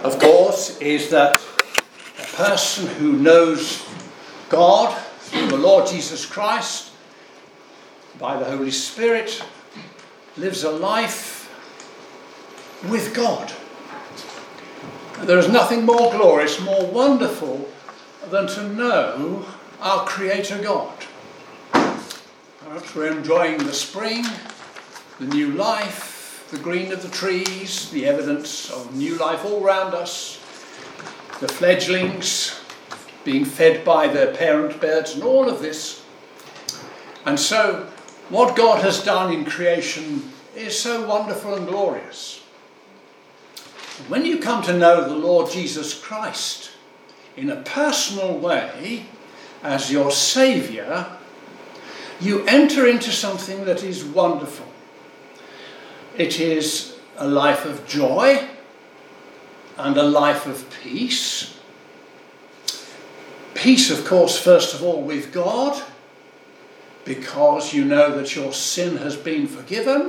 of course, is that a person who knows God through the Lord Jesus Christ, by the Holy Spirit, lives a life with God. There is nothing more glorious, more wonderful than to know our Creator God. Perhaps we're enjoying the spring, the new life, the green of the trees, the evidence of new life all round us, the fledglings being fed by their parent birds and all of this. And so what God has done in creation is so wonderful and glorious. When you come to know the Lord Jesus Christ in a personal way as your Saviour, you enter into something that is wonderful. It is a life of joy and a life of peace. Peace, of course, first of all with God, because you know that your sin has been forgiven,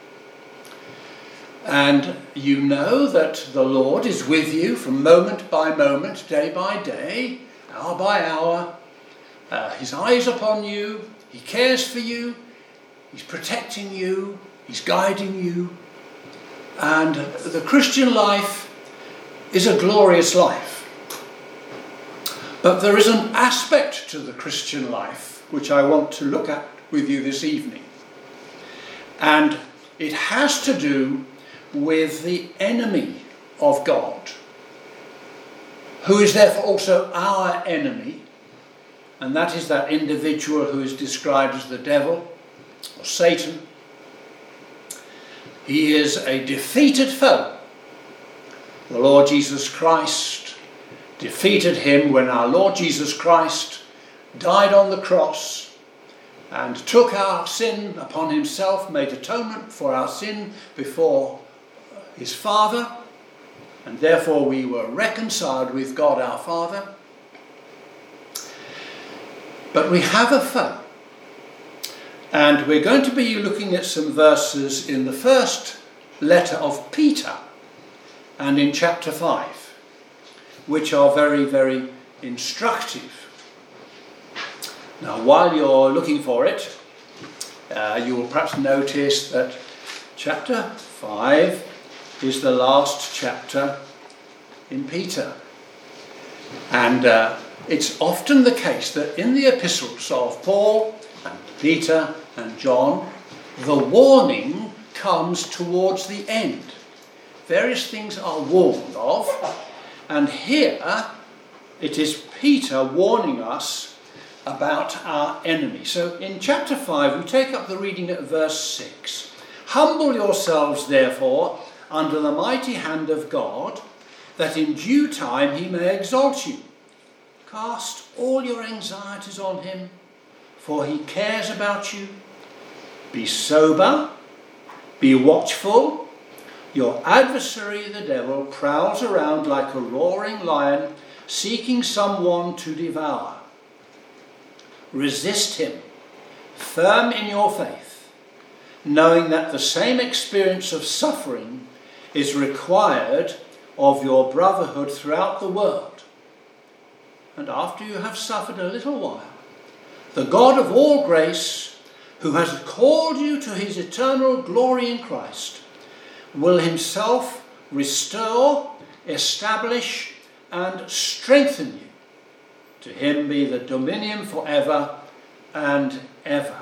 and you know that the Lord is with you from moment by moment, day by day, hour by hour. His eye is upon you, he cares for you, he's protecting you, he's guiding you. And the Christian life is a glorious life. But there is an aspect to the Christian life which I want to look at with you this evening. And it has to do with the enemy of God, who is therefore also our enemy, and that is that individual who is described as the devil or Satan. He is a defeated foe. The Lord Jesus Christ defeated him when our Lord Jesus Christ died on the cross and took our sin upon himself, made atonement for our sin before his Father, and therefore we were reconciled with God our Father. But we have a foe, and we're going to be looking at some verses in the first letter of Peter and in chapter 5, which are very, very instructive. Now, while you're looking for it, you will perhaps notice that chapter 5 is the last chapter in Peter. And it's often the case that in the epistles of Paul and Peter and John, the warning comes towards the end. Various things are warned of, and here it is Peter warning us about our enemy. So in chapter 5 we take up the reading at verse 6. Humble yourselves therefore under the mighty hand of God, that in due time he may exalt you. Cast all your anxieties on him, for he cares about you. Be sober, be watchful. Your adversary, the devil, prowls around like a roaring lion, seeking someone to devour. Resist him, firm in your faith, knowing that the same experience of suffering is required of your brotherhood throughout the world. And after you have suffered a little while, the God of all grace, who has called you to his eternal glory in Christ, will himself restore, establish, and strengthen you. To him be the dominion forever and ever.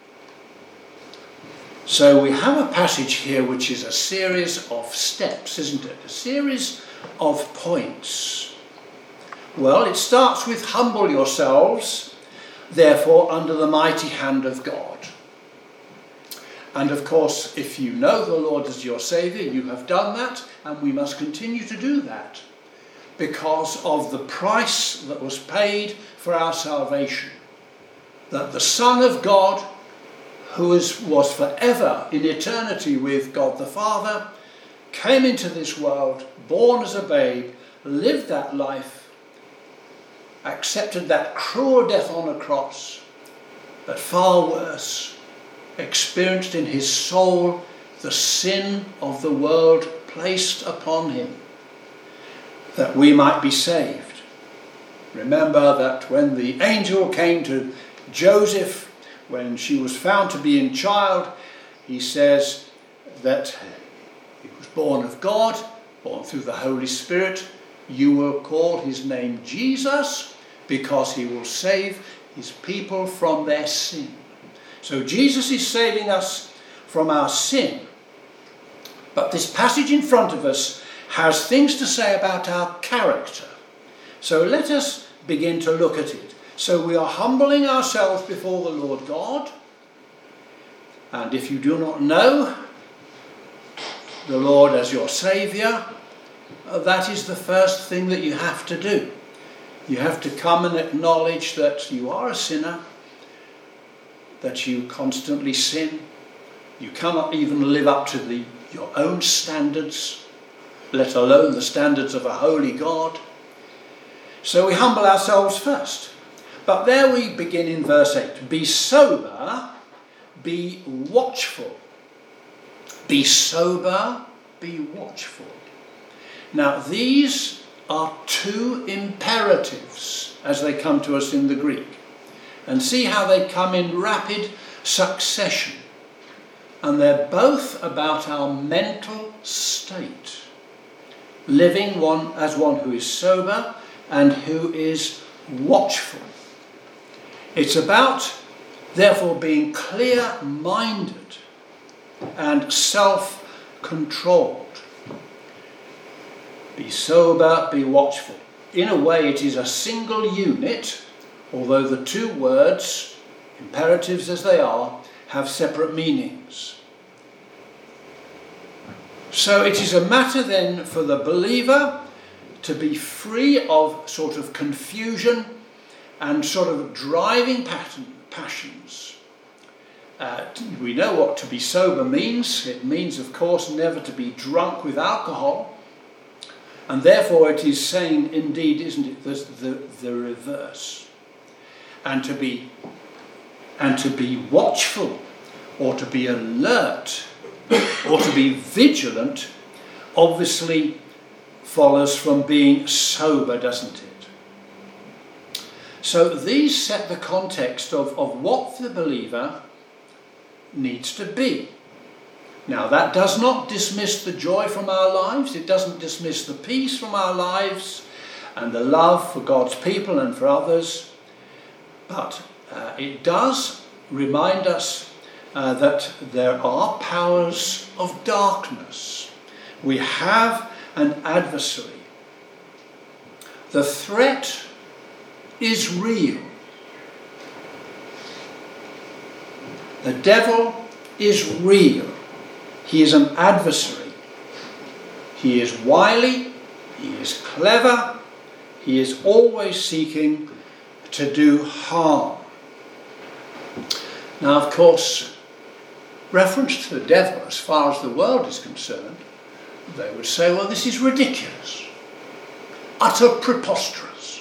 So we have a passage here which is a series of steps, isn't it? A series of points. Well, it starts with humble yourselves, therefore, under the mighty hand of God. And of course, if you know the Lord as your Saviour, you have done that, and we must continue to do that because of the price that was paid for our salvation. That the Son of God, who was forever in eternity with God the Father, came into this world, born as a babe, lived that life, accepted that cruel death on a cross, but far worse, experienced in his soul the sin of the world placed upon him. that we might be saved. Remember that when the angel came to Joseph, when she was found to be in child, he says that he was born of God, born through the Holy Spirit. You will call his name Jesus, because he will save his people from their sin. So Jesus is saving us from our sin. But this passage in front of us has things to say about our character. So let us begin to look at it. So we are humbling ourselves before the Lord God. And if you do not know the Lord as your Saviour, that is the first thing that you have to do. You have to come and acknowledge that you are a sinner, that you constantly sin. You cannot even live up to your own standards, let alone the standards of a holy God. So we humble ourselves first. But there we begin in verse 8. Be sober, be watchful. Be sober, be watchful. Now these are two imperatives as they come to us in the Greek. And see how they come in rapid succession. And they're both about our mental state. Living as one who is sober and who is watchful. It's about, therefore, being clear-minded and self-controlled. Be sober, be watchful. In a way, it is a single unit, although the two words, imperatives as they are, have separate meanings. So it is a matter then for the believer to be free of sort of confusion and sort of driving passions. We know what to be sober means. It means, of course, never to be drunk with alcohol. And therefore it is saying, indeed, isn't it, the reverse. And to be watchful, or to be alert, or to be vigilant, obviously follows from being sober, doesn't it? So these set the context of what the believer needs to be. Now that does not dismiss the joy from our lives, it doesn't dismiss the peace from our lives and the love for God's people and for others, but it does remind us that there are powers of darkness. We have an adversary. The threat is real. The devil is real. He is an adversary. He is wily. He is clever. He is always seeking to do harm. Now, of course, reference to the devil, as far as the world is concerned, they would say, well, this is ridiculous, utter preposterous.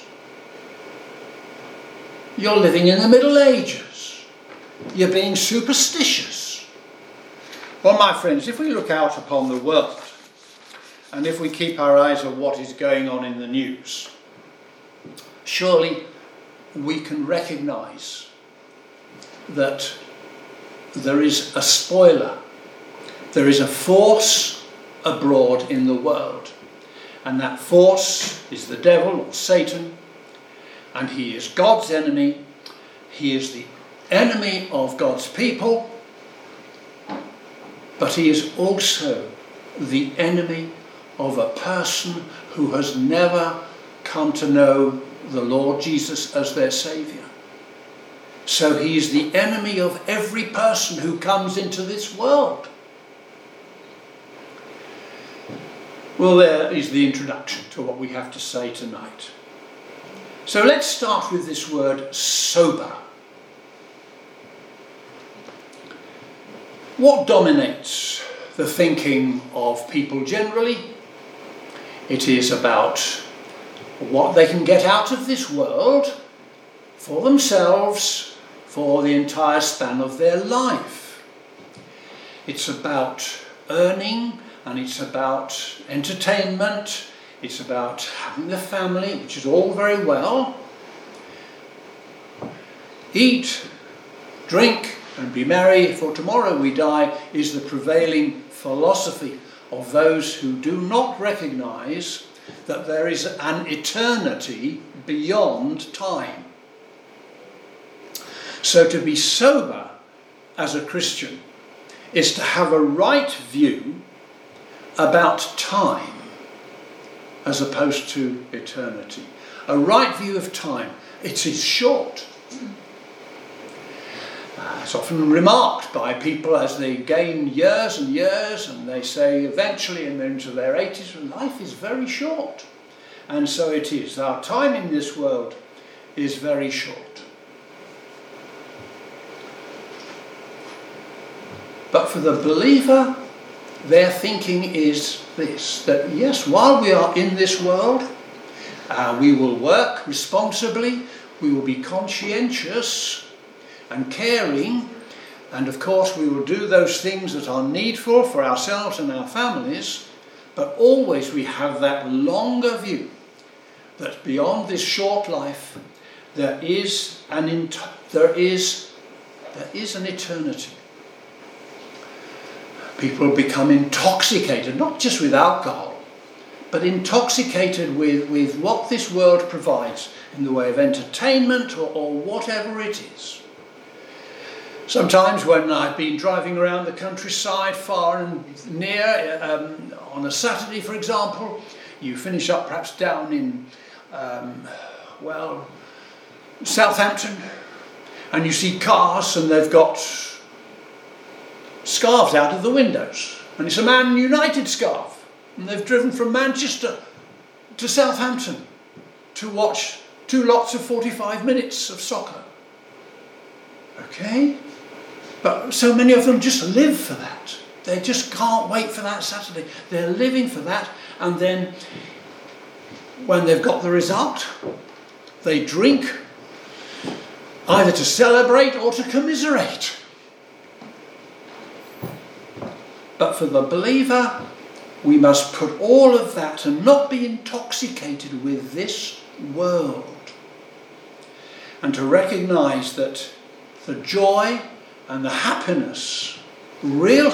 You're living in the Middle Ages. You're being superstitious. Well, my friends, if we look out upon the world, and if we keep our eyes on what is going on in the news, surely we can recognise that there is a spoiler. There is a force abroad in the world. And that force is the devil, or Satan. And he is God's enemy. He is the enemy of God's people. But he is also the enemy of a person who has never come to know the Lord Jesus as their Saviour. So he is the enemy of every person who comes into this world. Well, there is the introduction to what we have to say tonight. So let's start with this word sober. What dominates the thinking of people generally? It is about what they can get out of this world for themselves for the entire span of their life. It's about earning, and it's about entertainment, It's about having the family, which is all very well. Eat, drink, and be merry, for tomorrow we die, is the prevailing philosophy of those who do not recognise that there is an eternity beyond time. So to be sober as a Christian is to have a right view about time as opposed to eternity. A right view of time. It is short. It's often remarked by people as they gain years and years, and they say eventually and they're into their 80s, life is very short. And so it is. Our time in this world is very short. But for the believer, their thinking is this, that yes, while we are in this world, we will work responsibly, we will be conscientious and caring, and of course we will do those things that are needful for ourselves and our families, but always we have that longer view that beyond this short life there is an eternity. People become intoxicated, not just with alcohol, but intoxicated with what this world provides in the way of entertainment or whatever it is. Sometimes when I've been driving around the countryside far and near, on a Saturday for example, you finish up perhaps down in, Southampton, and you see cars and they've got scarves out of the windows. And it's a Man United scarf. And they've driven from Manchester to Southampton to watch 2 lots of 45 minutes of soccer. Okay? But so many of them just live for that. They just can't wait for that Saturday. They're living for that. And then when they've got the result, they drink either to celebrate or to commiserate. But for the believer, we must put all of that and not be intoxicated with this world. And to recognise that the joy and the happiness, real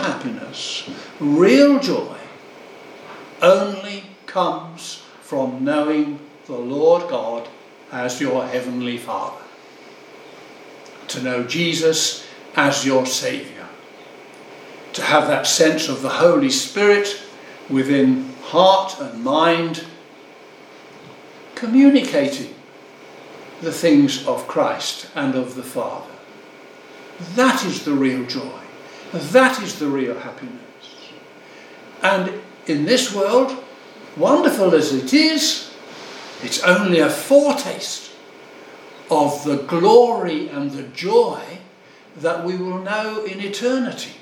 joy, only comes from knowing the Lord God as your Heavenly Father. To know Jesus as your Saviour. To have that sense of the Holy Spirit within heart and mind, communicating the things of Christ and of the Father. That is the real joy. That is the real happiness. And in this world, wonderful as it is, it's only a foretaste of the glory and the joy that we will know in eternity.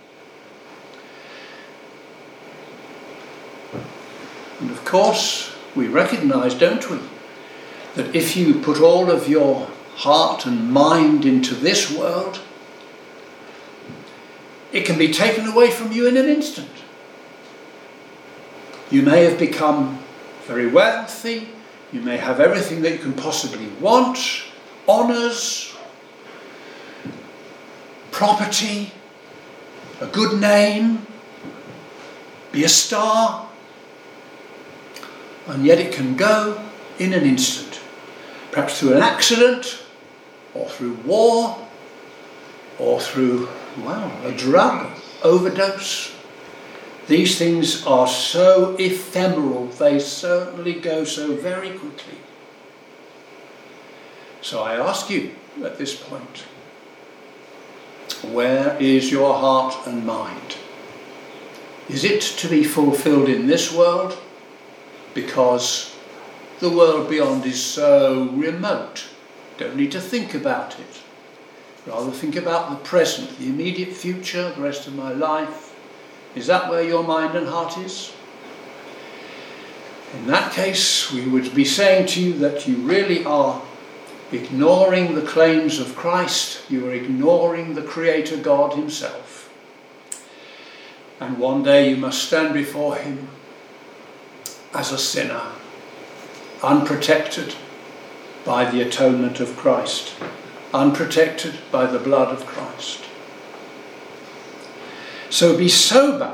And of course, we recognise, don't we, that if you put all of your heart and mind into this world, it can be taken away from you in an instant. You may have become very wealthy, you may have everything that you can possibly want, honours, property, a good name, be a star, and yet it can go in an instant, perhaps through an accident, or through war, or through, a drug overdose. These things are so ephemeral, they certainly go so very quickly. So I ask you at this point, where is your heart and mind? Is it to be fulfilled in this world? Because the world beyond is so remote. Don't need to think about it. Rather think about the present, the immediate future, the rest of my life. Is that where your mind and heart is? In that case, we would be saying to you that you really are ignoring the claims of Christ. You are ignoring the Creator God Himself. And one day you must stand before Him as a sinner, unprotected by the atonement of Christ, unprotected by the blood of Christ. So be sober.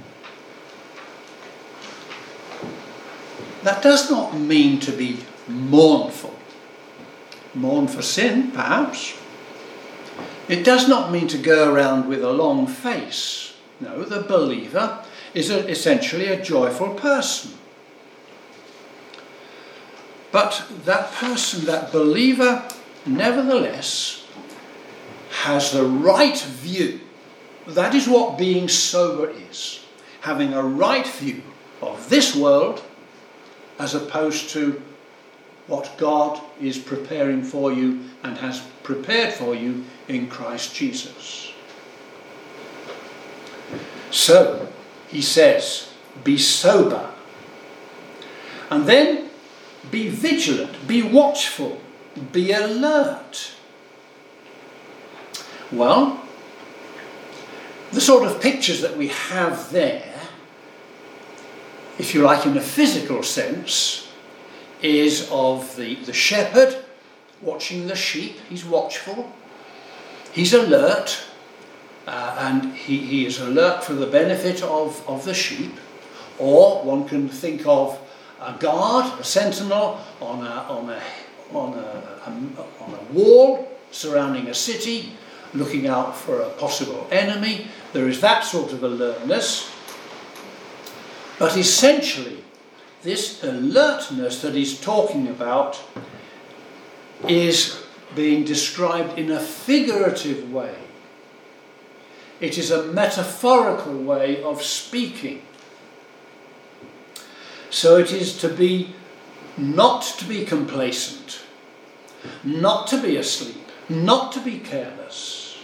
That does not mean to be mournful. Mourn for sin, perhaps. It does not mean to go around with a long face. No, the believer is essentially a joyful person. But that person, that believer, nevertheless, has the right view. That is what being sober is. Having a right view of this world as opposed to what God is preparing for you and has prepared for you in Christ Jesus. So, he says, be sober. And then, be vigilant, be watchful, be alert. Well, the sort of pictures that we have there, if you like, in a physical sense, is of the shepherd watching the sheep. He's watchful, he's alert, and he is alert for the benefit of the sheep. Or one can think of a guard, a sentinel on a wall surrounding a city, looking out for a possible enemy. There is that sort of alertness. But essentially, this alertness that he's talking about is being described in a figurative way. It is a metaphorical way of speaking. So it is to be, not to be complacent, not to be asleep, not to be careless,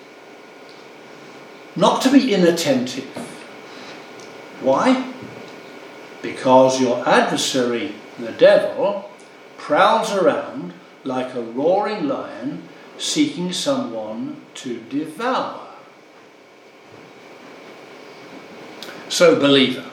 not to be inattentive. Why? Because your adversary, the devil, prowls around like a roaring lion seeking someone to devour. So, believer,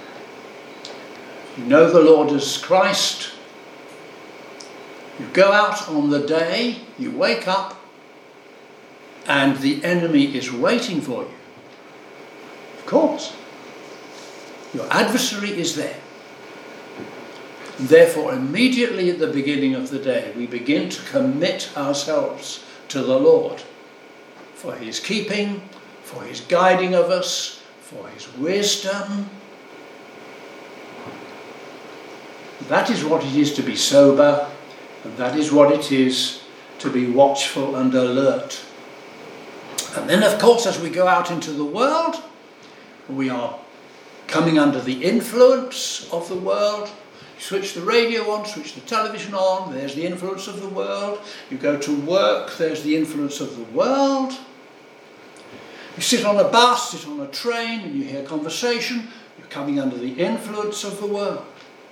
you know the Lord as Christ. You go out on the day, you wake up, and the enemy is waiting for you. Of course. Your adversary is there. Therefore, immediately at the beginning of the day, we begin to commit ourselves to the Lord for his keeping, for his guiding of us, for his wisdom. That is what it is to be sober, and that is what it is to be watchful and alert. And then, of course, as we go out into the world, we are coming under the influence of the world. You switch the radio on, switch the television on, there's the influence of the world. You go to work, there's the influence of the world. You sit on a bus, sit on a train, and you hear conversation, you're coming under the influence of the world.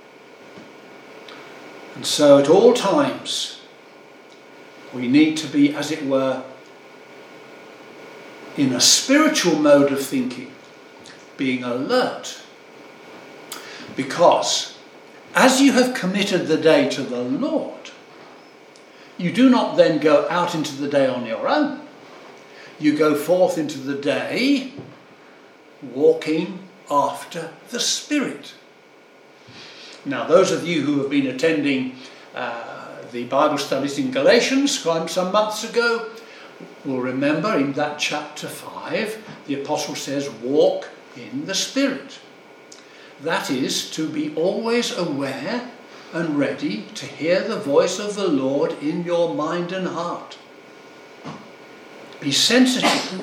And so at all times, we need to be, as it were, in a spiritual mode of thinking, being alert. Because as you have committed the day to the Lord, you do not then go out into the day on your own. You go forth into the day walking after the Spirit. Now, those of you who have been attending the Bible studies in Galatians some months ago will remember in that chapter 5, the apostle says, walk in the Spirit. That is, to be always aware and ready to hear the voice of the Lord in your mind and heart. Be sensitive.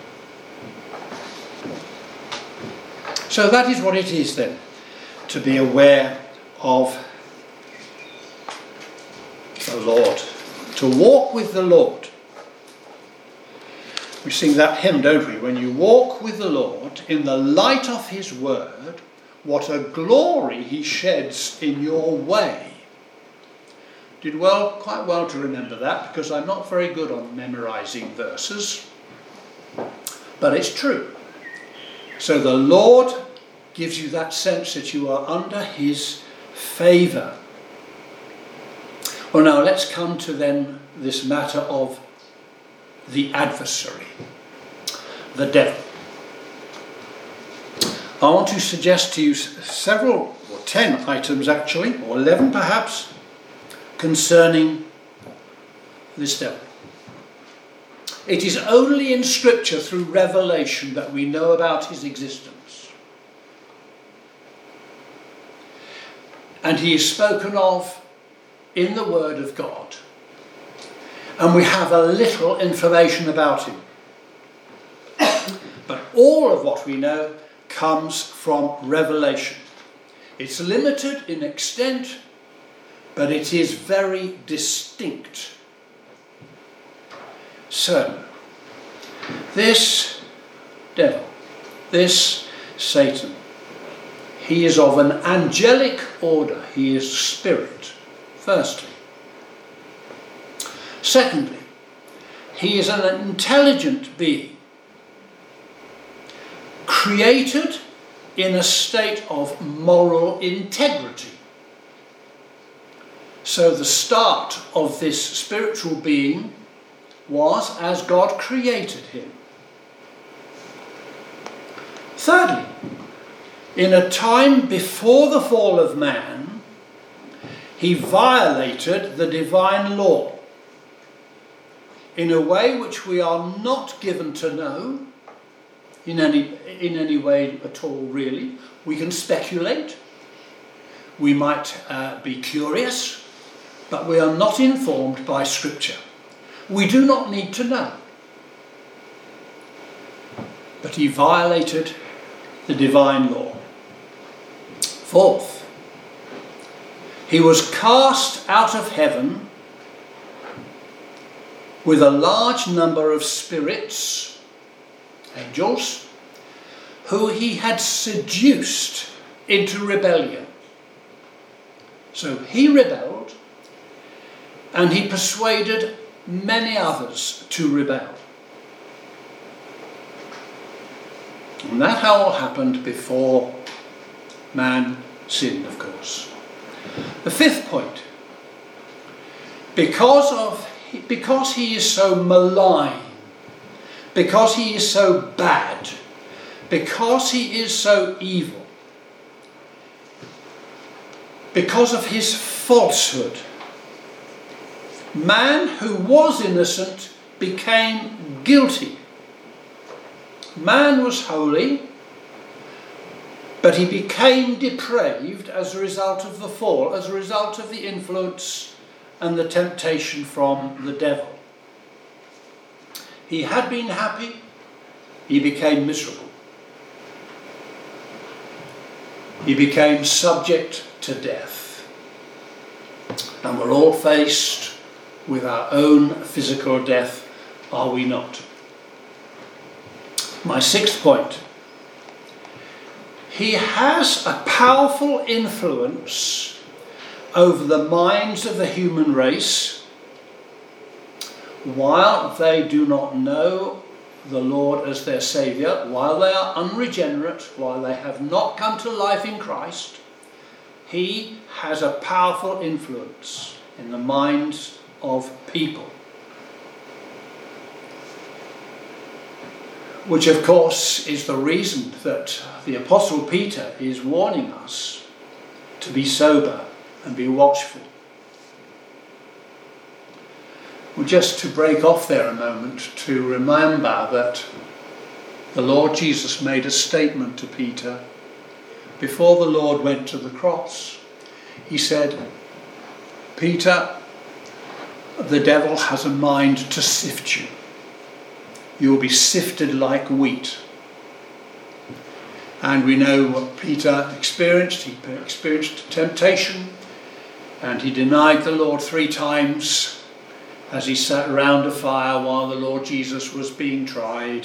So that is what it is then, to be aware of the Lord, to walk with the Lord. We sing that hymn, don't we? When you walk with the Lord in the light of his word, what a glory he sheds in your way. Did quite well to remember that, because I'm not very good on memorising verses. But it's true. So the Lord gives you that sense that you are under his favour. Well, now let's come to then this matter of the adversary, the devil. I want to suggest to you several, or 10 items actually, or 11 perhaps, concerning this devil. It is only in Scripture through revelation that we know about his existence. And he is spoken of in the Word of God. And we have a little information about him. But all of what we know comes from revelation. It's limited in extent, but it is very distinct. So, this devil, this Satan, he is of an angelic order. He is spirit, firstly. Secondly, he is an intelligent being, created in a state of moral integrity. So the start of this spiritual being was as God created him. Thirdly, in a time before the fall of man, he violated the divine law in a way which we are not given to know in any way at all, really. We can speculate, we might be curious, but we are not informed by Scripture. We do not need to know. But he violated the divine law. Fourth, he was cast out of heaven with a large number of spirits, angels, who he had seduced into rebellion. So he rebelled, and he persuaded many others to rebel. And that all happened before man sinned, of course. The fifth point, because he is so malign, because he is so bad, because he is so evil, because of his falsehood, man who was innocent became guilty. Man was holy, but he became depraved as a result of the fall, as a result of the influence and the temptation from the devil. He had been happy, he became miserable. He became subject to death. And we're all faced with our own physical death, are we not? My sixth point. He has a powerful influence over the minds of the human race while they do not know the Lord as their Saviour, while they are unregenerate, while they have not come to life in Christ. He has a powerful influence in the minds of people, which of course is the reason that the Apostle Peter is warning us to be sober and be watchful. Well, just to break off there a moment, to remember that the Lord Jesus made a statement to Peter before the Lord went to the cross. He said, Peter, the devil has a mind to sift you. You will be sifted like wheat. And we know what Peter experienced. He experienced temptation, and he denied the Lord 3 times as he sat around a fire while the Lord Jesus was being tried.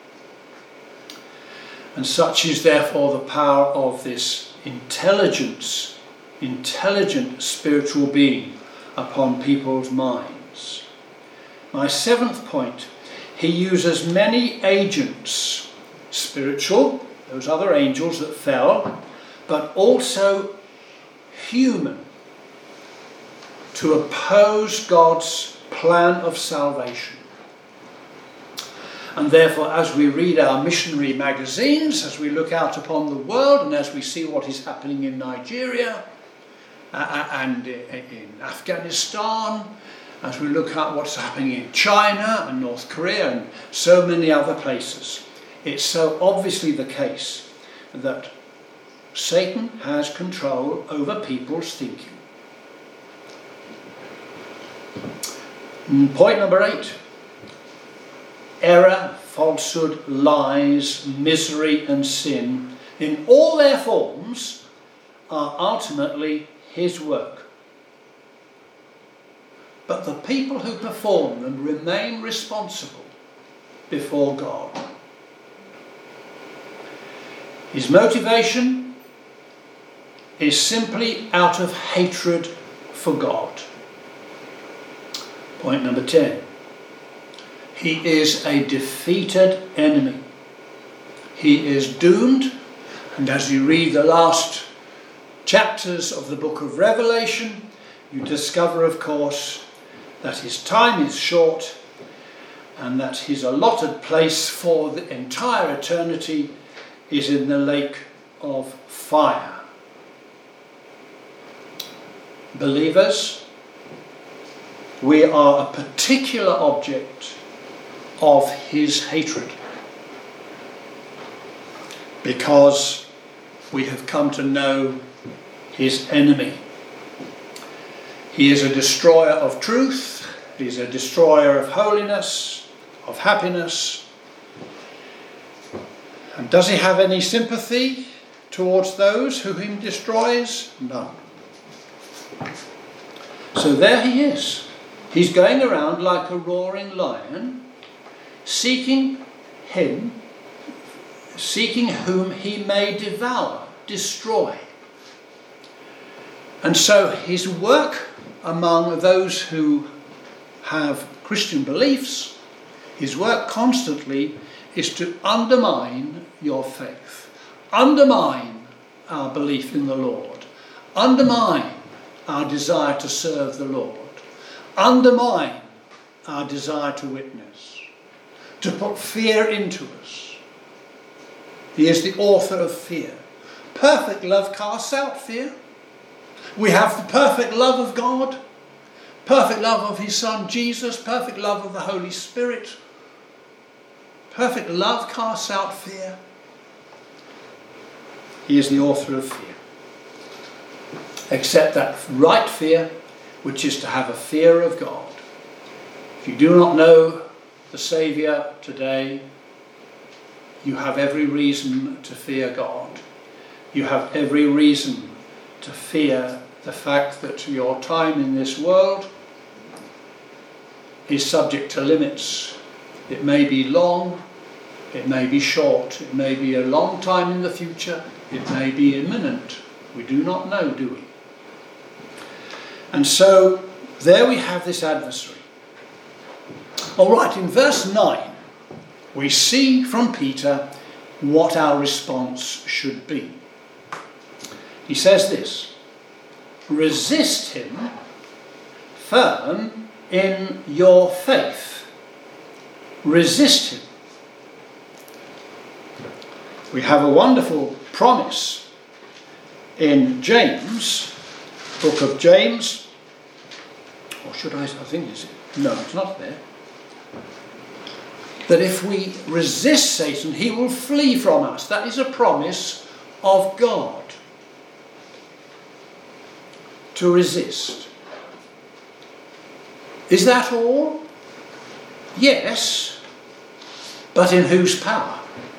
And such is therefore the power of this intelligent spiritual being upon people's minds. My 7th point, he uses many agents, spiritual those other angels that fell, but also human, to oppose God's plan of salvation. And therefore, as we read our missionary magazines, as we look out upon the world, and as we see what is happening in Nigeria and in Afghanistan, as we look at what's happening in China and North Korea and so many other places, it's so obviously the case that Satan has control over people's thinking. Point number 8. Error, falsehood, lies, misery and sin in all their forms are ultimately his work. But the people who perform them remain responsible before God. His motivation is simply out of hatred for God. Point number 10. He is a defeated enemy. He is doomed, and as you read the last chapters of the book of Revelation, you discover, of course, that his time is short and that his allotted place for the entire eternity is in the lake of fire. Believers, we are a particular object of his hatred, because we have come to know his enemy. He is a destroyer of truth, he is a destroyer of holiness, of happiness. And does he have any sympathy towards those who he destroys? None. So there he is. He's going around like a roaring lion, seeking whom he may devour, destroy. And so his work among those who have Christian beliefs, his work constantly is to undermine your faith, undermine our belief in the Lord, undermine our desire to serve the Lord, undermine our desire to witness, to put fear into us. He is the author of fear. Perfect love casts out fear. We have the perfect love of God, perfect love of his Son Jesus, perfect love of the Holy Spirit. Perfect love casts out fear. He is the author of fear. Except that right fear, which is to have a fear of God. If you do not know the Saviour today, you have every reason to fear God. You have every reason to fear the fact that your time in this world is subject to limits. It may be long, it may be short, it may be a long time in the future, it may be imminent. We do not know, do we? And so there we have this adversary. All right, in verse 9, we see from Peter what our response should be. He says this: resist him firm in your faith. Resist him. We have a wonderful promise in James, book of James, or should I think it's, no, it's not there, that if we resist Satan, he will flee from us. That is a promise of God. To resist. Is that all? Yes, but in whose power?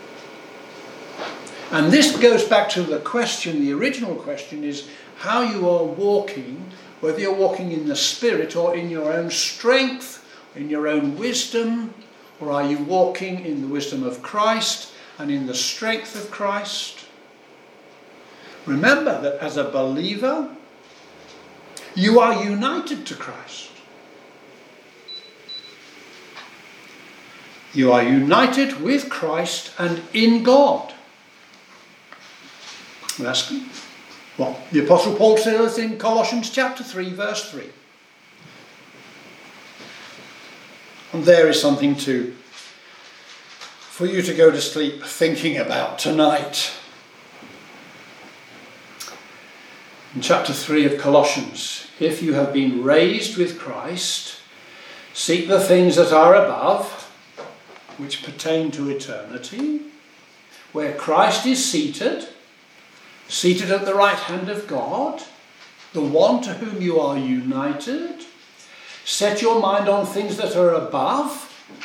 And this goes back to the question, the original question is how you are walking, whether you're walking in the Spirit or in your own strength, in your own wisdom, or are you walking in the wisdom of Christ and in the strength of Christ? Remember that as a believer, you are united to Christ. You are united with Christ and in God. That's what the Apostle Paul says in Colossians chapter 3, verse 3. And there is something for you to go to sleep thinking about tonight. In chapter 3 of Colossians, if you have been raised with Christ, seek the things that are above, which pertain to eternity, where Christ is seated at the right hand of God, the one to whom you are united. Set your mind on things that are above,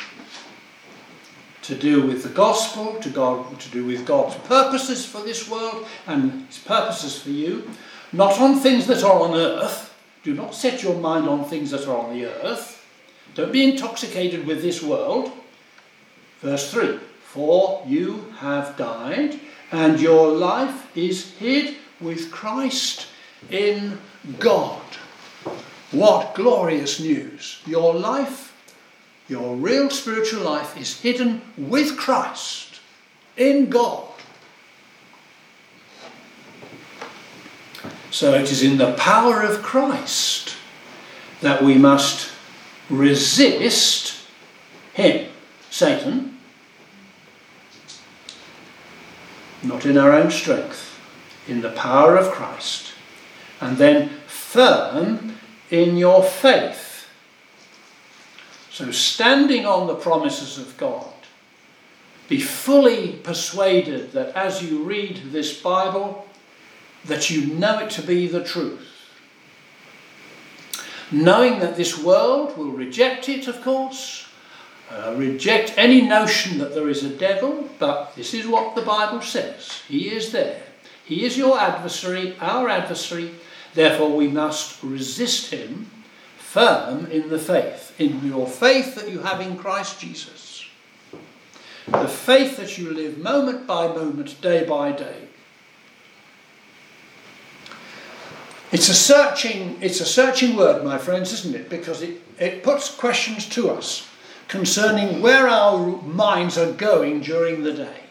to do with the gospel, to do with God's purposes for this world and his purposes for you, not on things that are on earth. Do not set your mind on things that are on the earth. Don't be intoxicated with this world. Verse 3, for you have died, and your life is hid with Christ in God. What glorious news. Your life, your real spiritual life, is hidden with Christ in God. So it is in the power of Christ that we must resist him, Satan, not in our own strength, in the power of Christ, and then firm in your faith. So standing on the promises of God, be fully persuaded that as you read this Bible, that you know it to be the truth. Knowing that this world will reject it, of course, reject any notion that there is a devil, but this is what the Bible says. He is there. He is your adversary, our adversary. Therefore we must resist him, firm in the faith, in your faith that you have in Christ Jesus. The faith that you live moment by moment, day by day. It's a searching word, my friends, isn't it? Because it puts questions to us concerning where our minds are going during the day.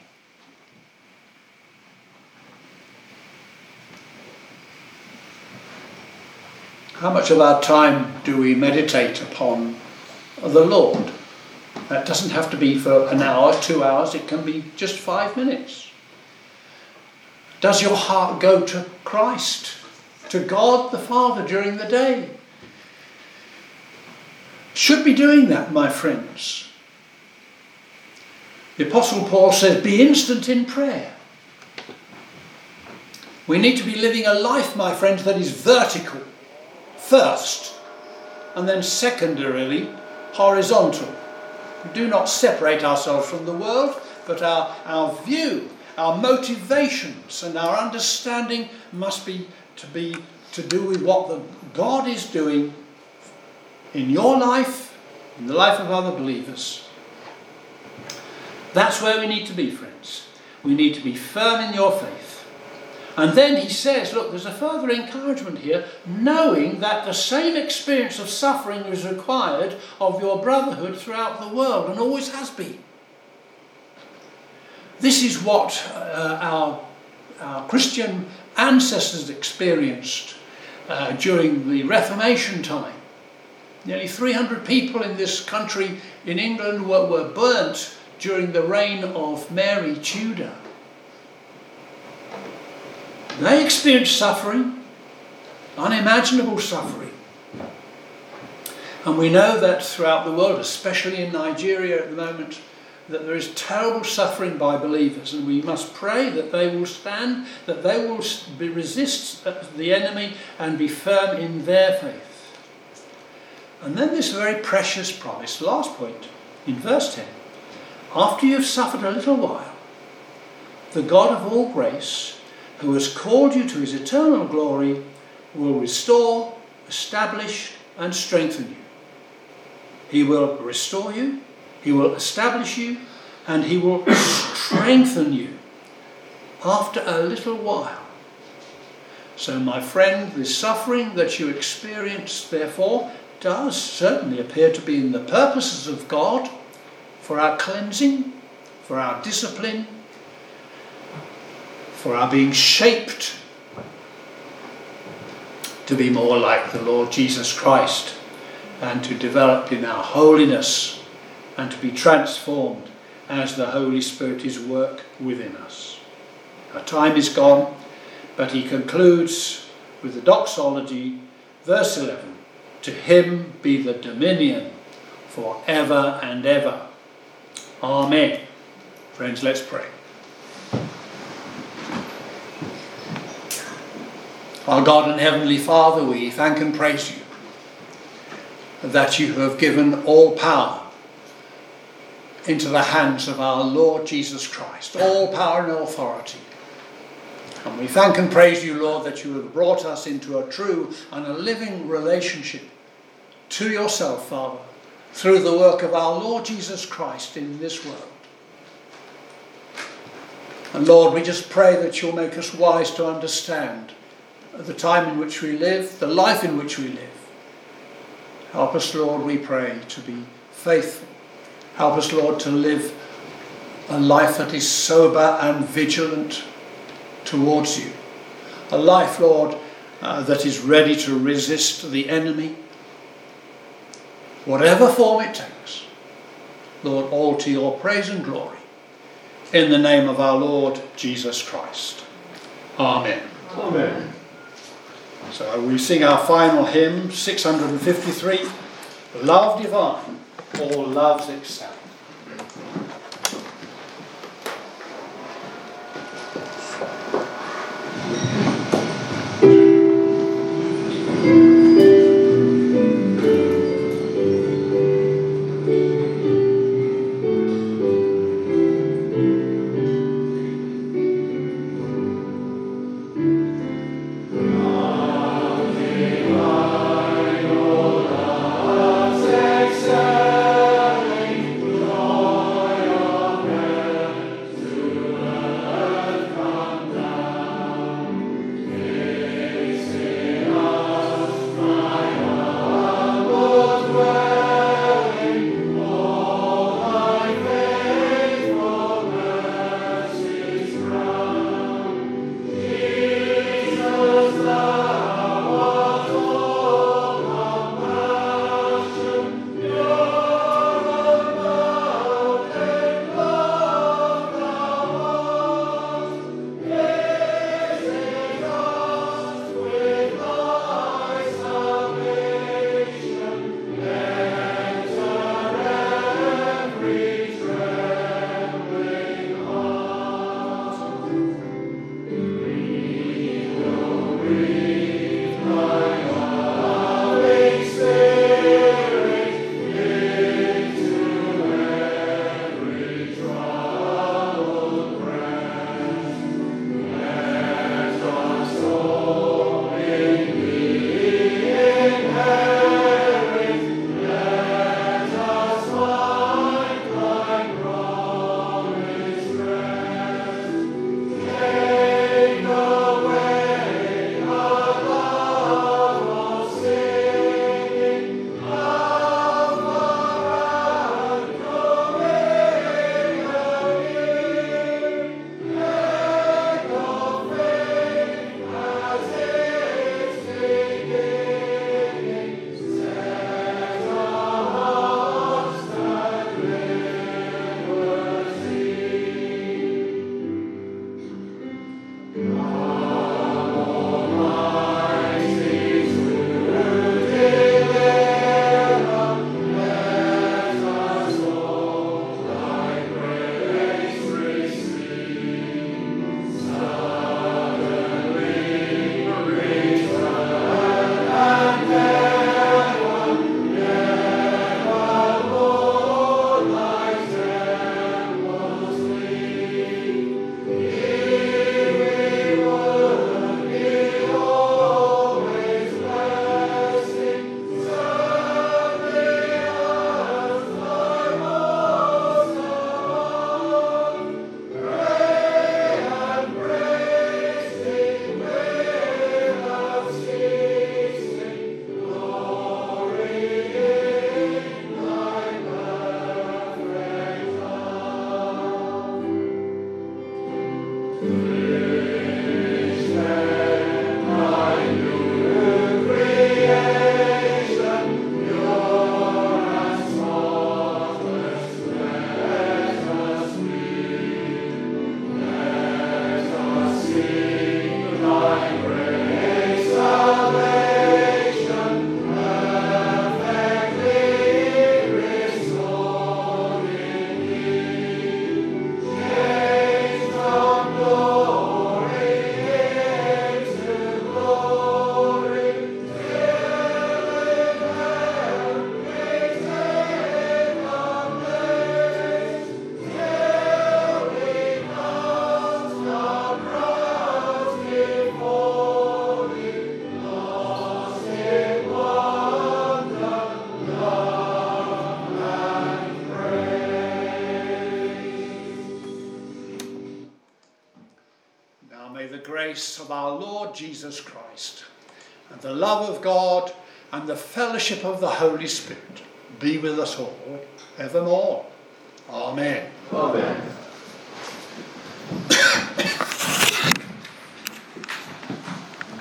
How much of our time do we meditate upon the Lord? That doesn't have to be for an hour, 2 hours, it can be just 5 minutes. Does your heart go to Christ, to God the Father during the day? Should be doing that, my friends. The Apostle Paul says, be instant in prayer. We need to be living a life, my friends, that is vertical first, and then secondarily horizontal. We do not separate ourselves from the world, but our view, our motivations and our understanding must be to do with what God is doing in your life, in the life of other believers. That's where we need to be, friends. We need to be firm in your faith. And then he says, look, there's a further encouragement here, knowing that the same experience of suffering is required of your brotherhood throughout the world, and always has been. This is what our Christian ancestors experienced during the Reformation time. Nearly 300 people in this country, in England, were burnt during the reign of Mary Tudor. They experienced suffering, unimaginable suffering. And we know that throughout the world, especially in Nigeria at the moment, that there is terrible suffering by believers, and we must pray that they will stand, that they will resist the enemy and be firm in their faith. And then this very precious promise, last point, in verse 10. After you have suffered a little while, the God of all grace, who has called you to his eternal glory, will restore, establish, and strengthen you. He will restore you, he will establish you, and he will strengthen you after a little while. So, my friend, the suffering that you experience, therefore, does certainly appear to be in the purposes of God for our cleansing, for our discipline, for our being shaped to be more like the Lord Jesus Christ, and to develop in our holiness and to be transformed as the Holy Spirit is work within us. Our time is gone, but he concludes with the doxology, verse 11, to him be the dominion for ever and ever. Amen. Friends, let's pray. Our God and Heavenly Father, we thank and praise you that you have given all power into the hands of our Lord Jesus Christ, all power and authority. And we thank and praise you, Lord, that you have brought us into a true and a living relationship to yourself, Father, through the work of our Lord Jesus Christ in this world. And Lord, we just pray that you'll make us wise to understand the time in which we live, the life in which we live. Help us, Lord, we pray, to be faithful. Help us, Lord, to live a life that is sober and vigilant towards you. A life, Lord, that is ready to resist the enemy, whatever form it takes. Lord, all to your praise and glory. In the name of our Lord Jesus Christ. Amen. Amen. So we sing our final hymn, 653, Love Divine, all loves excel. grace of our Lord Jesus Christ, and the love of God, and the fellowship of the Holy Spirit be with us all evermore. Amen. Amen.